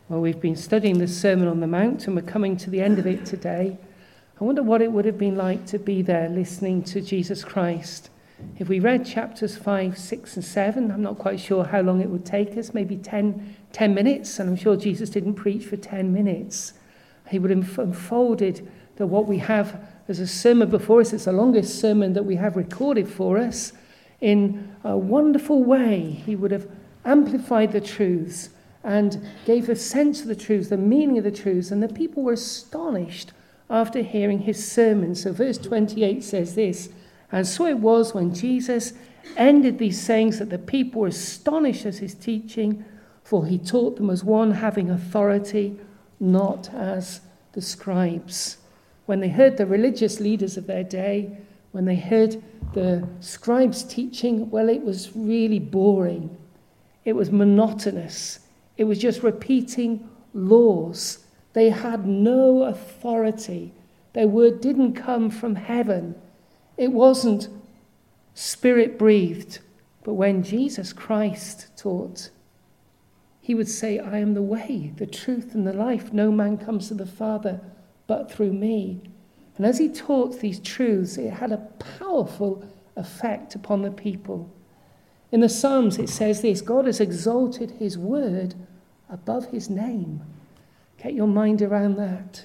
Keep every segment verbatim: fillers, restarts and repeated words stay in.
Well, we've been studying the Sermon on the Mount and we're coming to the end of it today. I wonder what it would have been like to be there listening to Jesus Christ. If we read chapters five, six and seven, I'm not quite sure how long it would take us, maybe ten, ten minutes, and I'm sure Jesus didn't preach for ten minutes. He would have unfolded that what we have as a sermon before us, it's the longest sermon that we have recorded for us, in a wonderful way. He would have amplified the truths and gave a sense of the truths, the meaning of the truths, and the people were astonished after hearing his sermon. So verse twenty-eight says this, "And so it was when Jesus ended these sayings that the people were astonished at his teaching, for he taught them as one having authority, not as the scribes." When they heard the religious leaders of their day, when they heard the scribes teaching, well, it was really boring. It was monotonous. It was just repeating laws. They had no authority. Their word didn't come from heaven. It wasn't spirit-breathed. But when Jesus Christ taught, he would say, "I am the way, the truth, and the life. No man comes to the Father but through me." And as he taught these truths, it had a powerful effect upon the people. In the Psalms, it says this, God has exalted his word above his name. Get your mind around that.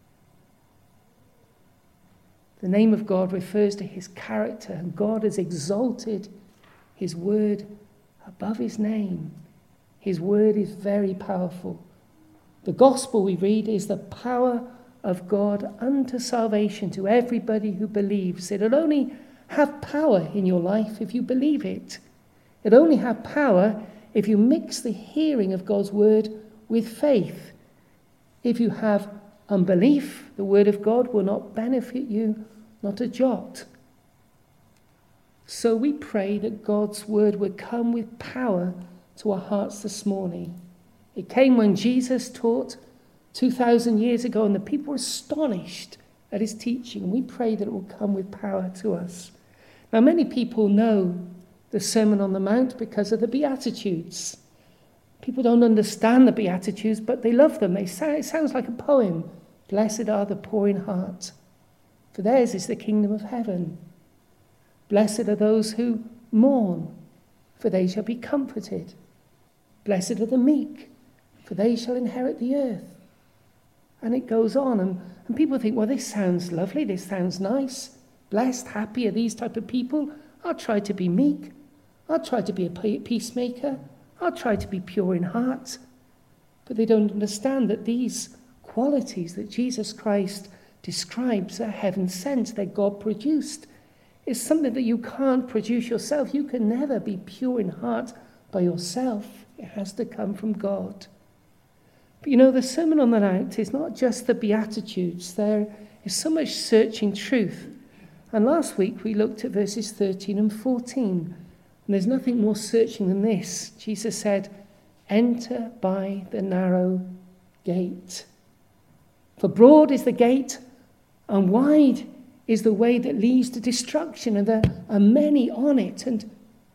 The name of God refers to his character, and God has exalted his word above his name. His word is very powerful. The gospel we read is the power of God unto salvation to everybody who believes. It'll only have power in your life if you believe it. It'll only have power if you mix the hearing of God's word with faith. If you have unbelief, the word of God will not benefit you, not a jot. So we pray that God's word would come with power to our hearts this morning. It came when Jesus taught two thousand years ago, and the people were astonished at his teaching. And we pray that it will come with power to us. Now, many people know the Sermon on the Mount because of the Beatitudes. People don't understand the Beatitudes, but they love them. They say, it sounds like a poem. Blessed are the poor in heart, for theirs is the kingdom of heaven. Blessed are those who mourn, for they shall be comforted. Blessed are the meek, for they shall inherit the earth. And it goes on, and, and people think, well, this sounds lovely, this sounds nice. Blessed, happy are these type of people. I'll try to be meek. I'll try to be a peacemaker. I'll try to be pure in heart. But they don't understand that these qualities that Jesus Christ describes are heaven sent, they're God produced. It's something that you can't produce yourself. You can never be pure in heart by yourself. It has to come from God. But you know, the Sermon on the Mount is not just the Beatitudes. There is so much searching truth. And last week we looked at verses thirteen and fourteen. And there's nothing more searching than this. Jesus said, "Enter by the narrow gate. For broad is the gate, and wide is the way that leads to destruction, and there are many on it. And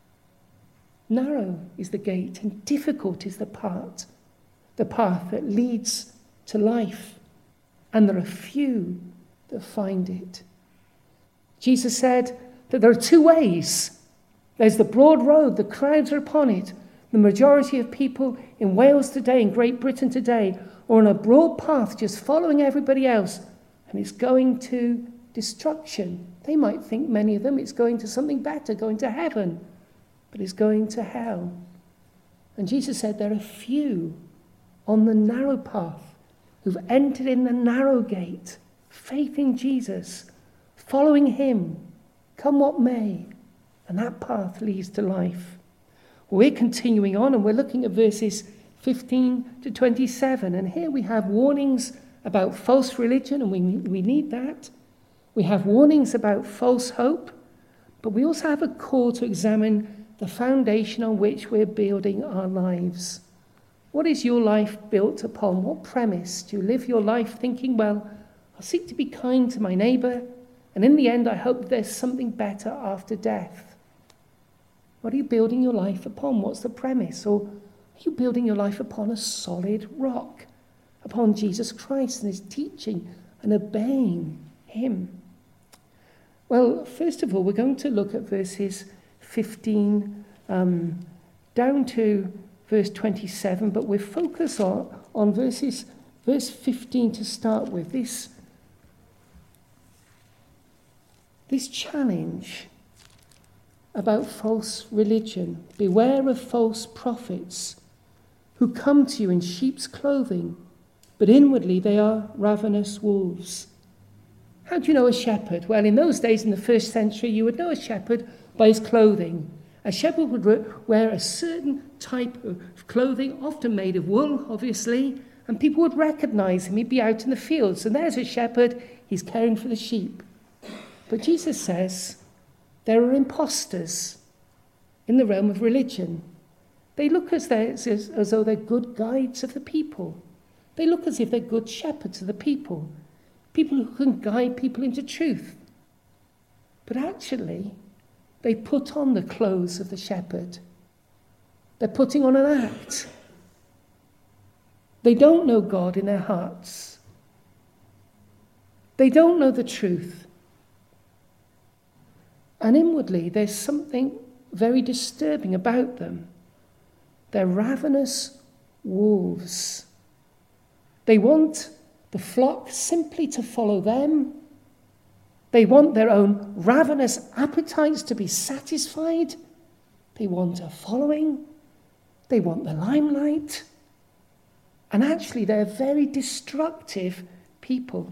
narrow is the gate, and difficult is the path, the path that leads to life, and there are few that find it." Jesus said that there are two ways. There's the broad road, the crowds are upon it. The majority of people in Wales today, in Great Britain today, are on a broad path just following everybody else, and it's going to destruction. They might think, many of them, it's going to something better, going to heaven, but it's going to hell. And Jesus said there are few on the narrow path who've entered in the narrow gate, faith in Jesus, following him, come what may, and that path leads to life. We're continuing on, and we're looking at verses fifteen to twenty-seven, and here we have warnings about false religion, and we, we need that. We have warnings about false hope, but we also have a call to examine the foundation on which we're building our lives. What is your life built upon? What premise? Do you live your life thinking, well, I'll seek to be kind to my neighbour, and in the end I hope there's something better after death? What are you building your life upon? What's the premise? Or are Are you building your life upon a solid rock, upon Jesus Christ and his teaching and obeying him? Well, first of all, we're going to look at verses fifteen um, down to verse twenty-seven, but we'll focus on, on verses, verse fifteen to start with. This, this challenge about false religion. Beware of false prophets who come to you in sheep's clothing, but inwardly they are ravenous wolves. How do you know a shepherd? Well, in those days, in the first century, you would know a shepherd by his clothing. A shepherd would wear a certain type of clothing, often made of wool, obviously, and people would recognize him. He'd be out in the fields, and there's a shepherd, he's caring for the sheep. But Jesus says there are imposters in the realm of religion. They look as, as, as though they're good guides of the people. They look as if they're good shepherds of the people. People who can guide people into truth. But actually, they put on the clothes of the shepherd. They're putting on an act. They don't know God in their hearts. They don't know the truth. And inwardly, there's something very disturbing about them. They're ravenous wolves. They want the flock simply to follow them. They want their own ravenous appetites to be satisfied. They want a following. They want the limelight. And actually, they're very destructive people.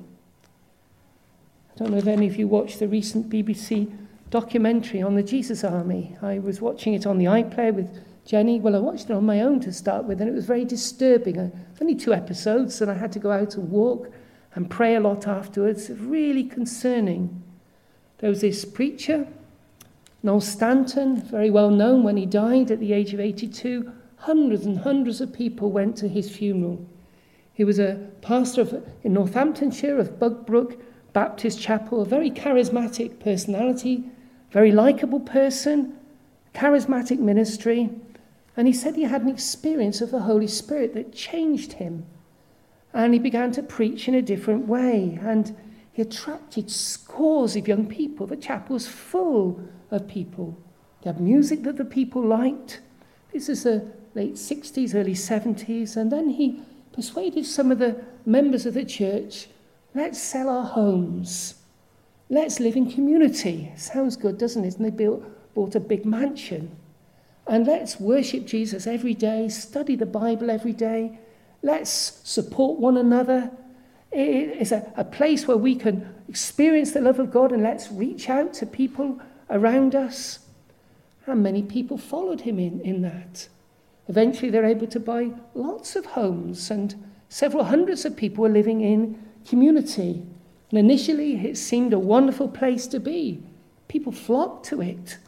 I don't know if any of you watched the recent B B C documentary on the Jesus Army. I was watching it on the iPlayer with Jenny. Well, I watched it on my own to start with, and it was very disturbing. It was only two episodes, and I had to go out and walk and pray a lot afterwards. Really concerning. There was this preacher, Noel Stanton, very well known when he died at the age of eighty-two. Hundreds and hundreds of people went to his funeral. He was a pastor of, in Northamptonshire of Bugbrook Baptist Chapel, a very charismatic personality, very likeable person, charismatic ministry. And he said he had an experience of the Holy Spirit that changed him. And he began to preach in a different way. And he attracted scores of young people. The chapel was full of people. They had music that the people liked. This is the late sixties, early seventies. And then he persuaded some of the members of the church, let's sell our homes. Let's live in community. Sounds good, doesn't it? And they built, bought a big mansion. And let's worship Jesus every day, study the Bible every day. Let's support one another. It is a, a place where we can experience the love of God, and let's reach out to people around us. And many people followed him in, in that. Eventually they're able to buy lots of homes, and several hundreds of people were living in community. And initially it seemed a wonderful place to be. People flocked to it.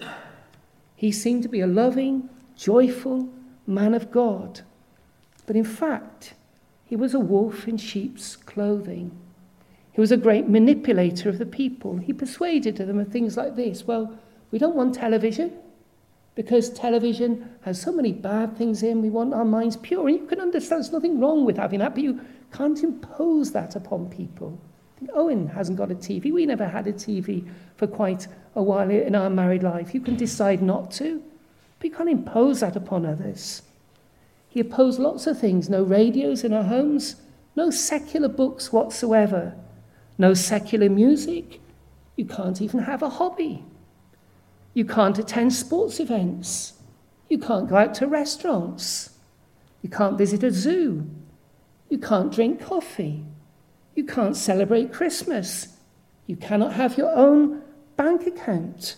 He seemed to be a loving, joyful man of God. But in fact, he was a wolf in sheep's clothing. He was a great manipulator of the people. He persuaded them of things like this. Well, we don't want television because television has so many bad things in. We want our minds pure. And you can understand there's nothing wrong with having that, but you can't impose that upon people. Owen hasn't got a T V. We never had a T V for quite a while in our married life. You can decide not to, but you can't impose that upon others. He opposed lots of things. No radios in our homes, no secular books whatsoever, no secular music. You can't even have a hobby. You can't attend sports events. You can't go out to restaurants. You can't visit a zoo. You can't drink coffee. You can't celebrate Christmas. You cannot have your own bank account.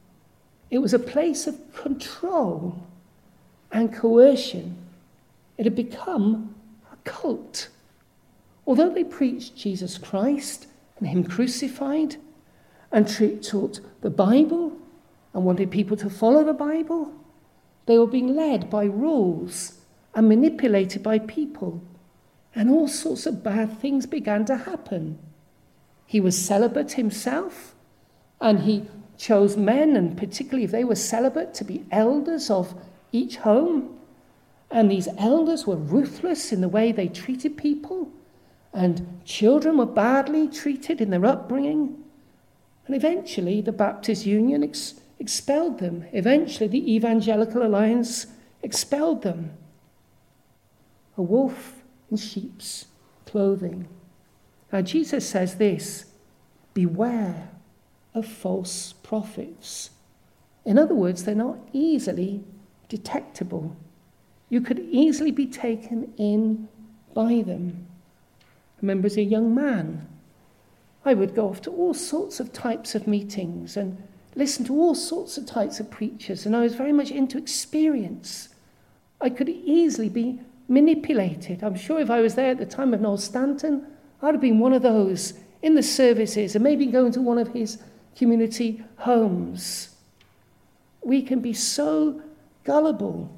It was a place of control and coercion. It had become a cult. Although they preached Jesus Christ and him crucified and taught the Bible and wanted people to follow the Bible, they were being led by rules and manipulated by people. And all sorts of bad things began to happen. He was celibate himself, and he chose men, and particularly if they were celibate, to be elders of each home. And these elders were ruthless in the way they treated people. And children were badly treated in their upbringing. And eventually the Baptist Union ex- expelled them. Eventually the Evangelical Alliance expelled them. A wolf in sheep's clothing. Now Jesus says this, beware of false prophets. In other words, they're not easily detectable. You could easily be taken in by them. I remember as a young man, I would go off to all sorts of types of meetings and listen to all sorts of types of preachers, and I was very much into experience. I could easily be manipulated. I'm sure if I was there at the time of Noel Stanton, I'd have been one of those in the services and maybe going to one of his community homes. We can be so gullible.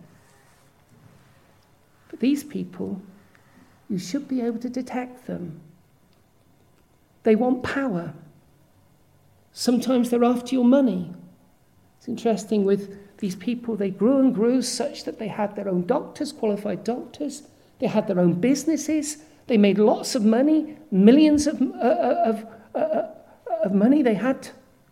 But these people, you should be able to detect them. They want power. Sometimes they're after your money. It's interesting with these people, they grew and grew such that they had their own doctors, qualified doctors. They had their own businesses. They made lots of money, millions of, uh, of, uh, of money they had.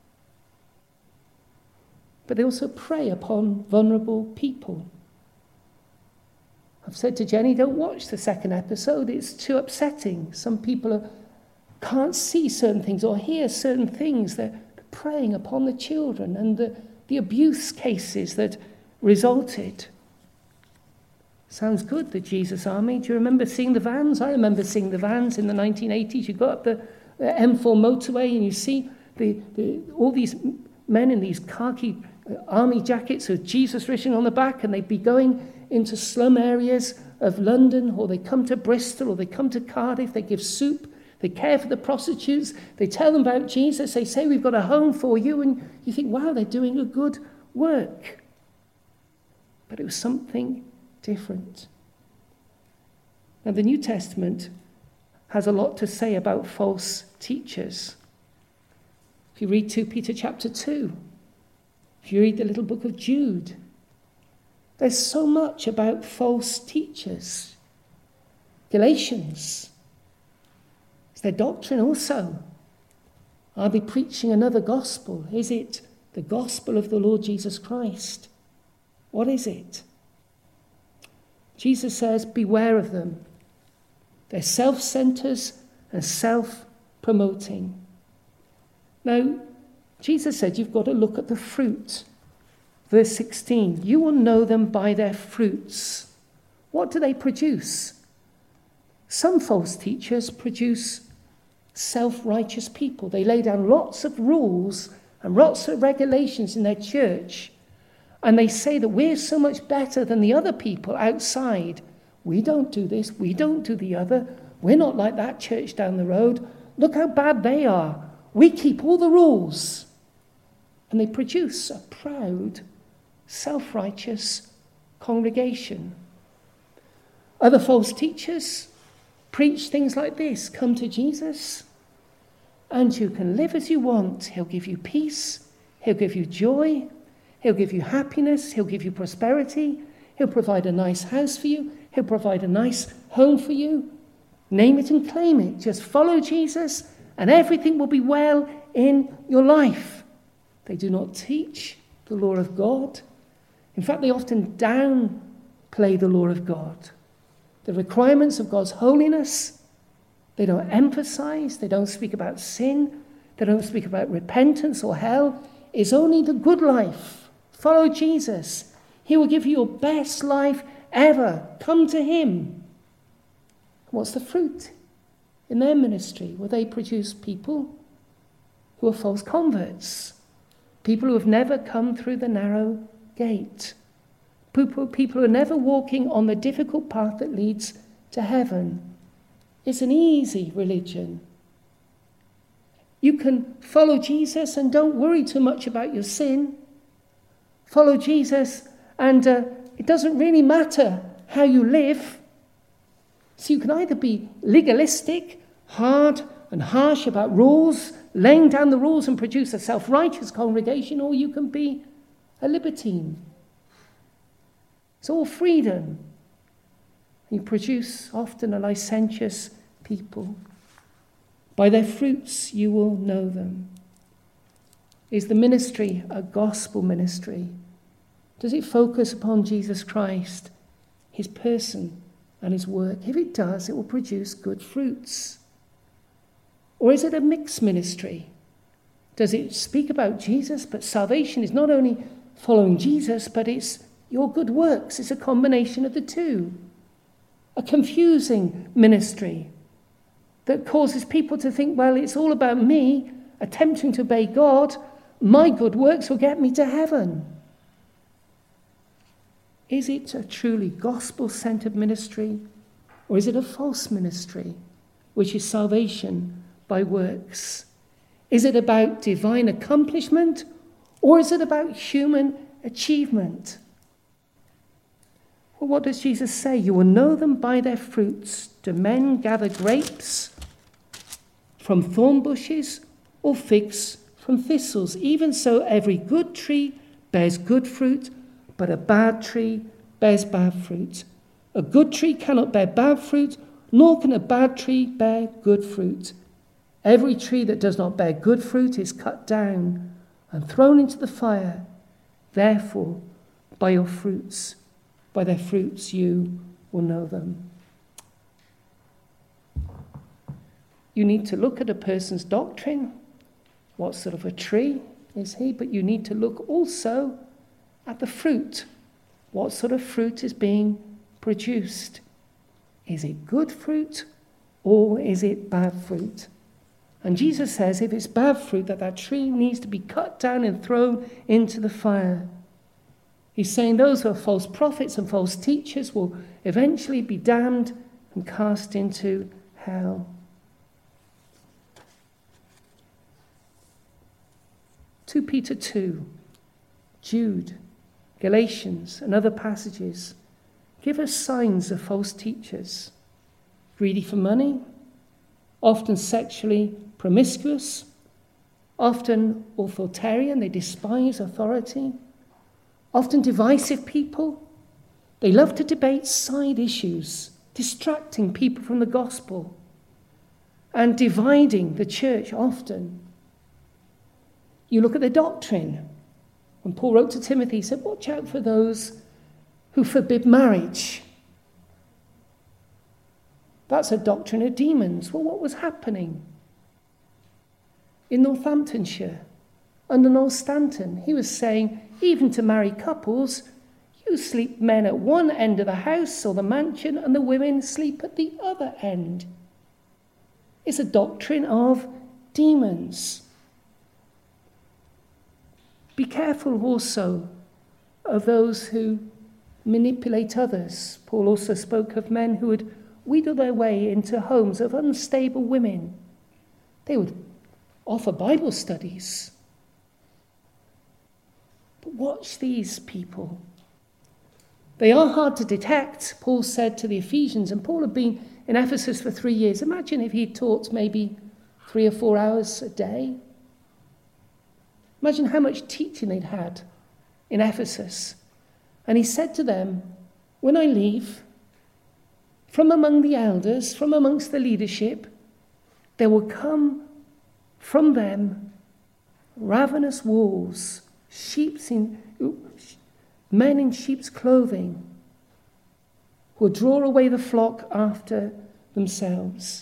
But they also prey upon vulnerable people. I've said to Jenny, don't watch the second episode. It's too upsetting. Some people are, can't see certain things or hear certain things. They're preying upon the children and the, the abuse cases that resulted. Sounds good, the Jesus Army. Do you remember seeing the vans? I remember seeing the vans in the nineteen eighties. You go up the, the M four motorway and you see the, the, all these men in these khaki army jackets with Jesus written on the back, and they'd be going into slum areas of London, or they come to Bristol, or they come to Cardiff. They give soup. They care for the prostitutes. They tell them about Jesus. They say, we've got a home for you. And you think, wow, they're doing a good work. But it was something different. Now, the New Testament has a lot to say about false teachers. If you read Second Peter chapter two, if you read the little book of Jude, there's so much about false teachers. Galatians, is their doctrine also? Are they preaching another gospel? Is it the gospel of the Lord Jesus Christ? What is it? Jesus says, beware of them. They're self-centered and self-promoting. Now, Jesus said you've got to look at the fruit. Verse sixteen, you will know them by their fruits. What do they produce? Some false teachers produce self-righteous people. They lay down lots of rules and lots of regulations in their church, and they say that we're so much better than the other people outside. We don't do this, we don't do the other. We're not like that church down the road. Look how bad they are. We keep all the rules. And they produce a proud, self-righteous congregation. Other false teachers preach things like this. Come to Jesus, and you can live as you want. He'll give you peace. He'll give you joy. He'll give you happiness. He'll give you prosperity. He'll provide a nice house for you. He'll provide a nice home for you. Name it and claim it. Just follow Jesus, and everything will be well in your life. They do not teach the law of God. In fact, they often downplay the law of God. The requirements of God's holiness, they don't emphasize, they don't speak about sin, they don't speak about repentance or hell. It's only the good life. Follow Jesus. He will give you your best life ever. Come to him. What's the fruit in their ministry? Well, they produce people who are false converts. People who have never come through the narrow gate. People, people who are never walking on the difficult path that leads to heaven. It's an easy religion. You can follow Jesus and don't worry too much about your sin. Follow Jesus and uh, it doesn't really matter how you live. So you can either be legalistic, hard and harsh about rules, laying down the rules and produce a self-righteous congregation, or you can be a libertine. It's all freedom. You produce often a licentious people. By their fruits you will know them. Is the ministry a gospel ministry? Does it focus upon Jesus Christ, his person and his work? If it does, it will produce good fruits. Or is it a mixed ministry? Does it speak about Jesus, but salvation is not only following Jesus, but it's your good works. It's a combination of the two. A confusing ministry that causes people to think, well, it's all about me, attempting to obey God. My good works will get me to heaven. Is it a truly gospel-centered ministry, or is it a false ministry, which is salvation by works? Is it about divine accomplishment, or is it about human achievement? Well, what does Jesus say? You will know them by their fruits. Do men gather grapes from thorn bushes, or figs from thistles? Even so, every good tree bears good fruit, but a bad tree bears bad fruit. A good tree cannot bear bad fruit, nor can a bad tree bear good fruit. Every tree that does not bear good fruit is cut down and thrown into the fire. Therefore, by your fruits, by their fruits you will know them. You need to look at a person's doctrine. What sort of a tree is he? But you need to look also at the fruit. What sort of fruit is being produced? Is it good fruit or is it bad fruit? And Jesus says if it's bad fruit, that that tree needs to be cut down and thrown into the fire. He's saying those who are false prophets and false teachers will eventually be damned and cast into hell. Second Peter two, Jude, Galatians, and other passages give us signs of false teachers. Greedy for money, often sexually promiscuous, often authoritarian, they despise authority, often divisive people. They love to debate side issues, distracting people from the gospel and dividing the church often. You look at the doctrine. When Paul wrote to Timothy, he said, watch out for those who forbid marriage. That's a doctrine of demons. Well, what was happening? In Northamptonshire, under Noel Stanton, he was saying, even to married couples, you sleep men at one end of the house or the mansion, and the women sleep at the other end. It's a doctrine of demons. Be careful also of those who manipulate others. Paul also spoke of men who would wheedle their way into homes of unstable women. They would offer Bible studies. But watch these people. They are hard to detect, Paul said to the Ephesians, and Paul had been in Ephesus for three years. Imagine if he taught maybe three or four hours a day. Imagine how much teaching they'd had in Ephesus. And he said to them, when I leave, from among the elders, from amongst the leadership, there will come from them ravenous wolves, sheep's in, men in sheep's clothing, who will draw away the flock after themselves.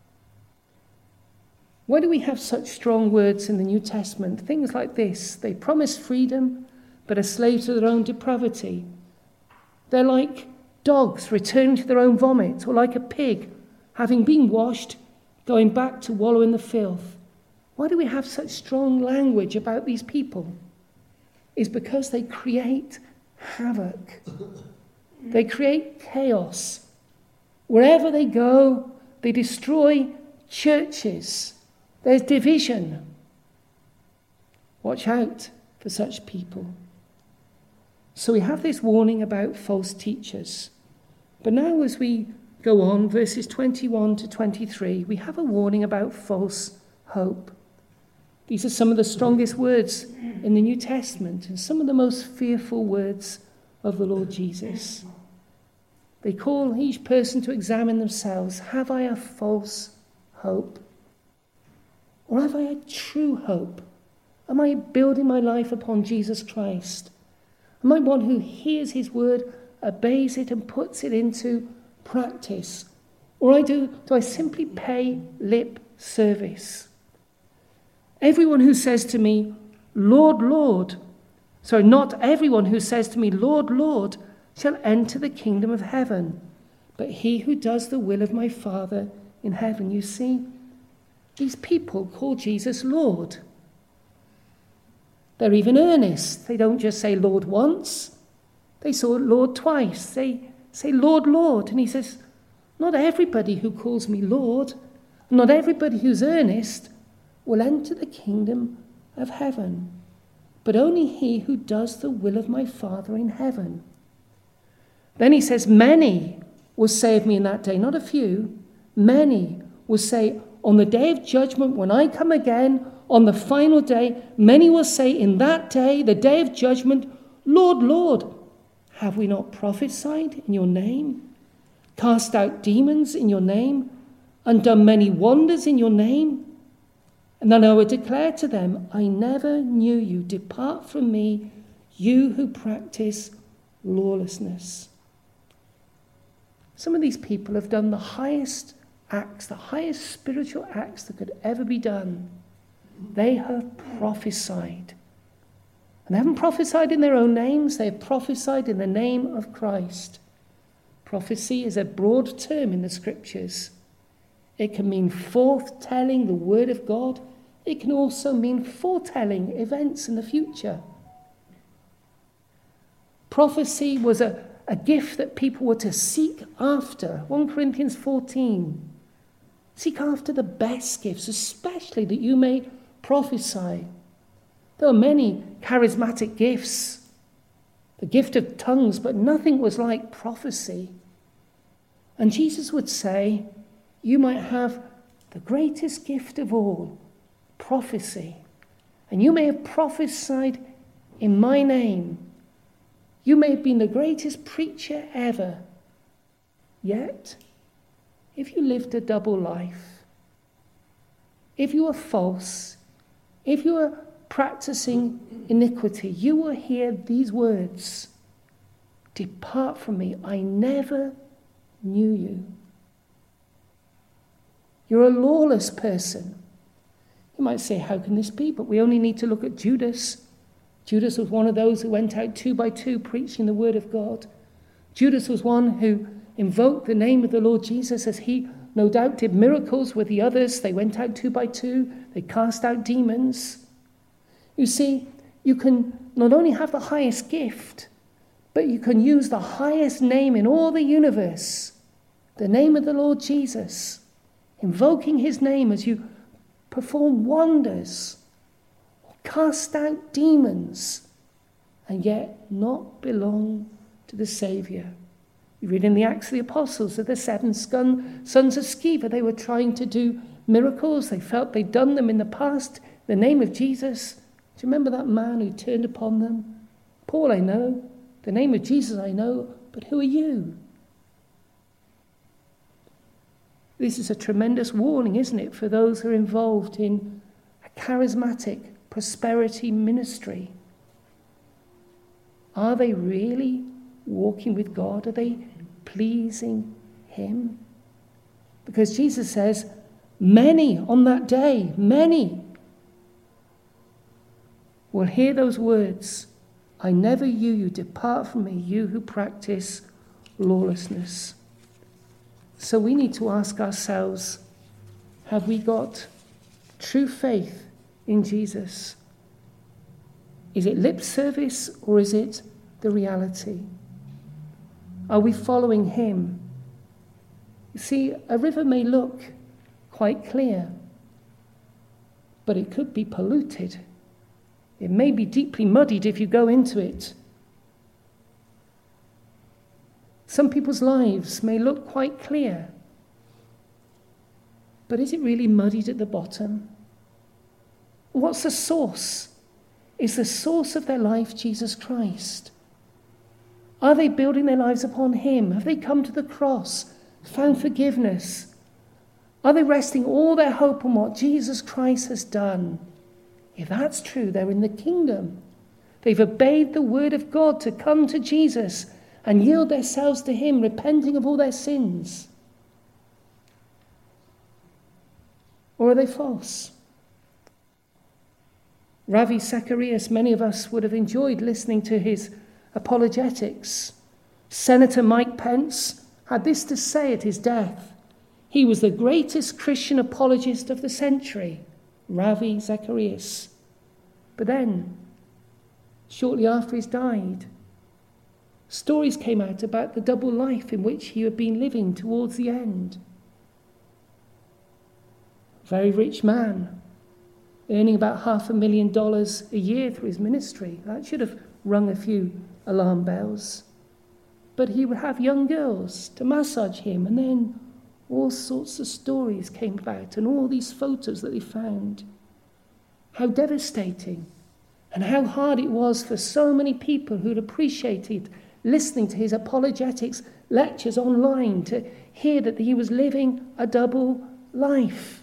Why do we have such strong words in the New Testament? Things like this. They promise freedom, but are slaves to their own depravity. They're like dogs returning to their own vomit, or like a pig, having been washed, going back to wallow in the filth. Why do we have such strong language about these people? It's because they create havoc. They create chaos. Wherever they go, they destroy churches. There's division. Watch out for such people. So we have this warning about false teachers. But now as we go on, verses twenty-one to twenty-three, we have a warning about false hope. These are some of the strongest words in the New Testament and some of the most fearful words of the Lord Jesus. They call each person to examine themselves. Have I a false hope? Or have I a true hope? Am I building my life upon Jesus Christ? Am I one who hears his word, obeys it, and puts it into practice? Or I do, do I simply pay lip service? Everyone who says to me, Lord, Lord, sorry, not everyone who says to me, Lord, Lord, shall enter the kingdom of heaven, but he who does the will of my Father in heaven. You see, these people call Jesus Lord. They're even earnest. They don't just say Lord once. They say Lord twice. They say Lord, Lord. And he says, not everybody who calls me Lord, not everybody who's earnest will enter the kingdom of heaven, but only he who does the will of my Father in heaven. Then he says, many will say of me in that day, not a few, many will say, on the day of judgment, when I come again, on the final day, many will say in that day, the day of judgment, Lord, Lord, have we not prophesied in your name, cast out demons in your name, and done many wonders in your name? And then I will declare to them, I never knew you. Depart from me, you who practice lawlessness. Some of these people have done the highest acts, the highest spiritual acts that could ever be done. They have prophesied. And they haven't prophesied in their own names, they have prophesied in the name of Christ. Prophecy is a broad term in the scriptures. It can mean forth-telling the word of God. It can also mean foretelling events in the future. Prophecy was a, a gift that people were to seek after. First Corinthians fourteen. Seek after the best gifts, especially that you may prophesy. There are many charismatic gifts. The gift of tongues, but nothing was like prophecy. And Jesus would say, you might have the greatest gift of all, prophecy. And you may have prophesied in my name. You may have been the greatest preacher ever. Yet, if you lived a double life, if you were false, if you were practicing iniquity, you will hear these words, depart from me, I never knew you. You're a lawless person. You might say, how can this be? But we only need to look at Judas. Judas was one of those who went out two by two preaching the word of God. Judas was one who invoked the name of the Lord Jesus as he no doubt did miracles with the others. They went out two by two. They cast out demons. You see, you can not only have the highest gift, but you can use the highest name in all the universe, the name of the Lord Jesus, invoking his name as you perform wonders, cast out demons, and yet not belong to the Saviour. You read in the Acts of the Apostles of the seven sons of Sceva. They were trying to do miracles. They felt they'd done them in the past. In the name of Jesus. Do you remember that man who turned upon them? Paul, I know. The name of Jesus, I know. But who are you? This is a tremendous warning, isn't it, for those who are involved in a charismatic prosperity ministry. Are they really walking with God? Are they pleasing him? Because Jesus says, many on that day, many will hear those words, I never knew you, depart from me, you who practice lawlessness. So we need to ask ourselves, have we got true faith in Jesus? Is it lip service or is it the reality? Are we following him? You see, a river may look quite clear, but it could be polluted. It may be deeply muddied if you go into it. Some people's lives may look quite clear, but is it really muddied at the bottom? What's the source? Is the source of their life Jesus Christ? Are they building their lives upon him? Have they come to the cross, found forgiveness? Are they resting all their hope on what Jesus Christ has done? If that's true, they're in the kingdom. They've obeyed the word of God to come to Jesus and yield themselves to him, repenting of all their sins. Or are they false? Ravi Zacharias, many of us would have enjoyed listening to his apologetics. Senator Mike Pence had this to say at his death. He was the greatest Christian apologist of the century, Ravi Zacharias. But then, shortly after he's died, stories came out about the double life in which he had been living towards the end. Very rich man, earning about half a million dollars a year through his ministry. That should have rung a few alarm bells. But he would have young girls to massage him, and then all sorts of stories came about, and all these photos that they found. How devastating, and how hard it was for so many people who'd appreciated listening to his apologetics lectures online to hear that he was living a double life.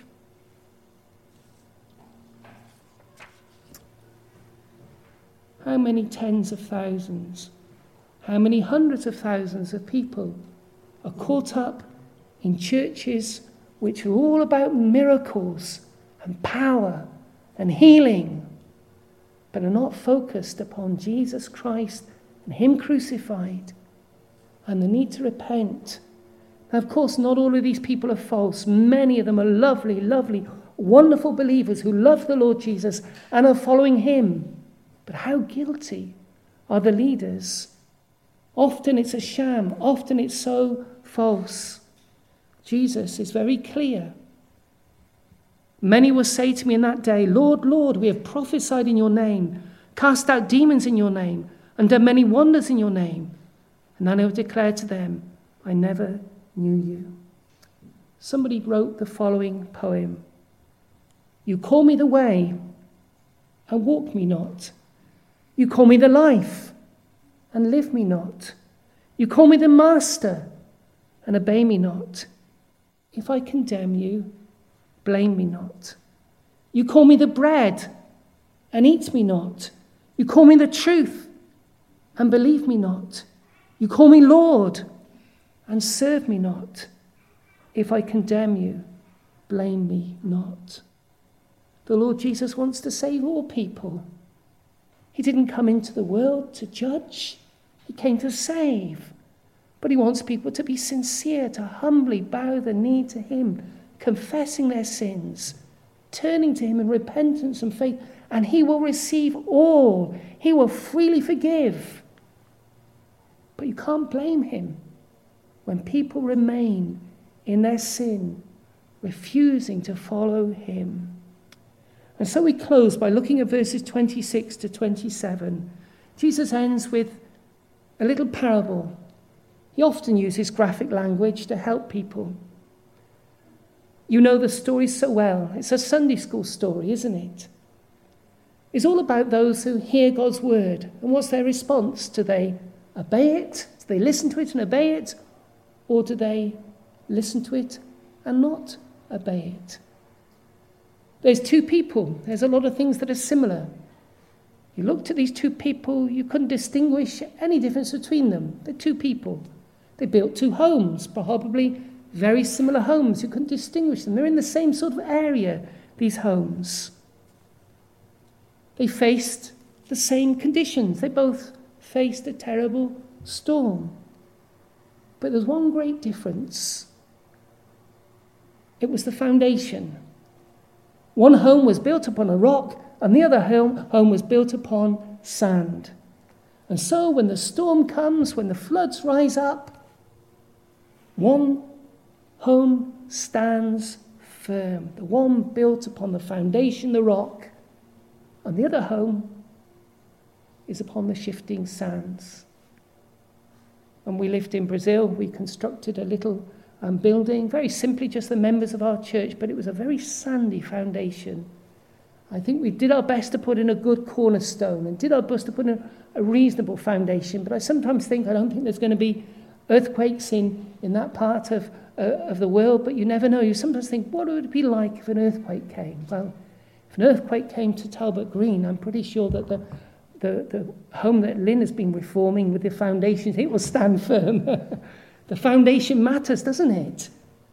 How many tens of thousands, how many hundreds of thousands of people are caught up in churches which are all about miracles and power and healing, but are not focused upon Jesus Christ and him crucified and the need to repent. Now, of course, not all of these people are false. Many of them are lovely, lovely, wonderful believers who love the Lord Jesus and are following him. But how guilty are the leaders? Often it's a sham. Often it's so false. Jesus is very clear. Many will say to me in that day, Lord, Lord, we have prophesied in your name, cast out demons in your name, and done many wonders in your name. And then I will declare to them, I never knew you. Somebody wrote the following poem. You call me the way, and walk me not. You call me the life, and live me not. You call me the master, and obey me not. If I condemn you, blame me not. You call me the bread, and eat me not. You call me the truth, and believe me not. You call me Lord, and serve me not. If I condemn you, blame me not. The Lord Jesus wants to save all people. He didn't come into the world to judge. He came to save. But he wants people to be sincere, to humbly bow the knee to him, confessing their sins, turning to him in repentance and faith, and he will receive all. He will freely forgive. But you can't blame him when people remain in their sin, refusing to follow him. And so we close by looking at verses twenty-six to twenty-seven. Jesus ends with a little parable. He often uses graphic language to help people. You know the story so well. It's a Sunday school story, isn't it? It's all about those who hear God's word. And what's their response? Do they obey it? Do they listen to it and obey it? Or do they listen to it and not obey it? There's two people. There's a lot of things that are similar. You looked at these two people, you couldn't distinguish any difference between them. They're two people. They built two homes, probably very similar homes. You couldn't distinguish them. They're in the same sort of area, these homes. They faced the same conditions. They both faced a terrible storm. But there's one great difference. It was the foundation. One home was built upon a rock, and the other home, home was built upon sand. And so when the storm comes, when the floods rise up, one home stands firm. The one built upon the foundation, the rock, and the other home is upon the shifting sands. When we lived in Brazil, we constructed a little um, building, very simply just the members of our church, but it was a very sandy foundation. I think we did our best to put in a good cornerstone and did our best to put in a reasonable foundation. But I sometimes think, I don't think there's going to be earthquakes in, in that part of, uh, of the world, but you never know. You sometimes think, what would it be like if an earthquake came? Well, if an earthquake came to Talbot Green, I'm pretty sure that the, the, the home that Lynn has been reforming with the foundations, it will stand firm. The foundation matters, doesn't it?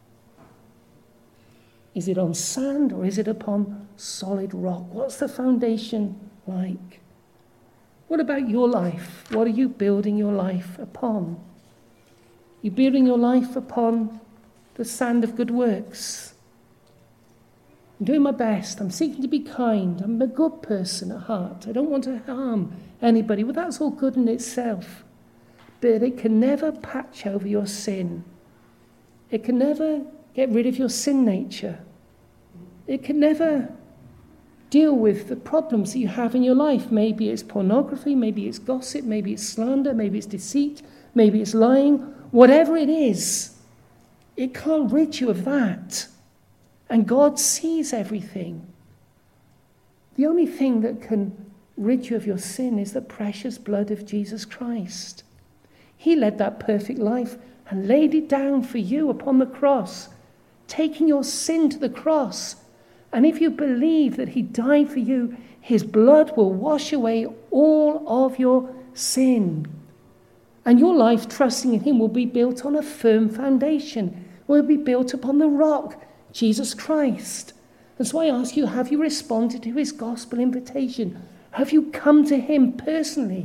Is it on sand or is it upon solid rock? What's the foundation like? What about your life? What are you building your life upon? You're building your life upon the sand of good works. I'm doing my best. I'm seeking to be kind. I'm a good person at heart. I don't want to harm anybody. Well, that's all good in itself. But it can never patch over your sin. It can never get rid of your sin nature. It can never deal with the problems that you have in your life. Maybe it's pornography, maybe it's gossip, maybe it's slander, maybe it's deceit, maybe it's lying. Whatever it is, it can't rid you of that. And God sees everything. The only thing that can rid you of your sin is the precious blood of Jesus Christ. He led that perfect life and laid it down for you upon the cross, taking your sin to the cross. And if you believe that he died for you, his blood will wash away all of your sin. And your life, trusting in him, will be built on a firm foundation. Will be built upon the rock, Jesus Christ. And so I ask you, have you responded to his gospel invitation? Have you come to him personally?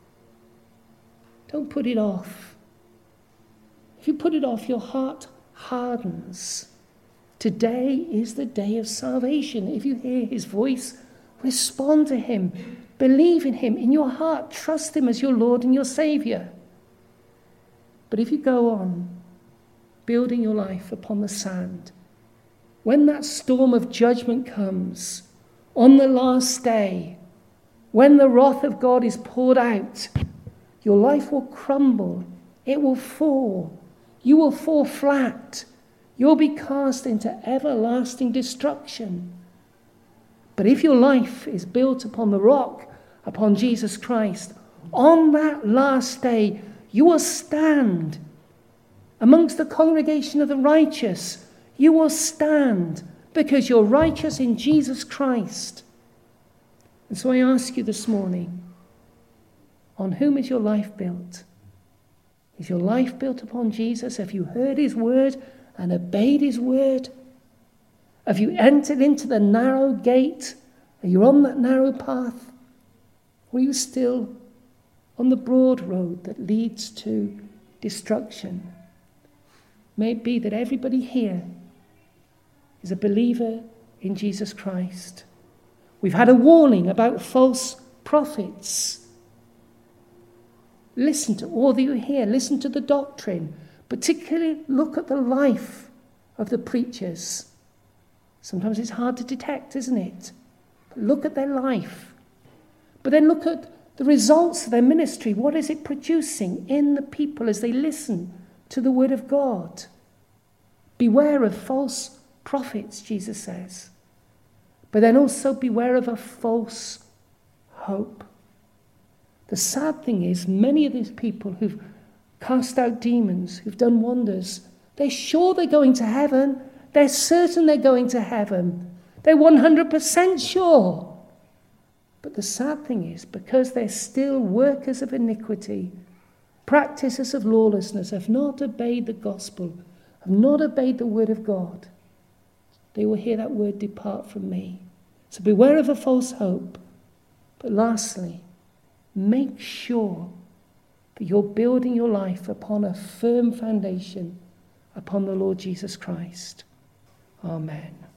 Don't put it off. If you put it off, your heart hardens. Today is the day of salvation. If you hear his voice, respond to him. Believe in him in your heart. Trust him as your Lord and your Saviour. But if you go on building your life upon the sand, when that storm of judgment comes, on the last day, when the wrath of God is poured out, your life will crumble. It will fall. You will fall flat. You'll be cast into everlasting destruction. But if your life is built upon the rock, upon Jesus Christ, on that last day, you will stand amongst the congregation of the righteous. You will stand because you're righteous in Jesus Christ. And so I ask you this morning, on whom is your life built? Is your life built upon Jesus? Have you heard his word and obeyed his word? Have you entered into the narrow gate? Are you on that narrow path? Or are you still on the broad road that leads to destruction? May it be that everybody here is a believer in Jesus Christ. We've had a warning about false prophets. Listen to all that you hear. Listen to the doctrine. Particularly look at the life of the preachers. Sometimes it's hard to detect, isn't it? But look at their life. But then look at the results of their ministry. What is it producing in the people as they listen to the word of God? Beware of false prophets, Jesus says. But then also beware of a false hope. The sad thing is, many of these people who've cast out demons, who've done wonders, they're sure they're going to heaven. They're certain they're going to heaven. They're one hundred percent sure. But the sad thing is, because they're still workers of iniquity, practices of lawlessness, have not obeyed the gospel, have not obeyed the word of God, they will hear that word, depart from me. So beware of a false hope. But lastly, make sure that you're building your life upon a firm foundation, upon the Lord Jesus Christ. Amen.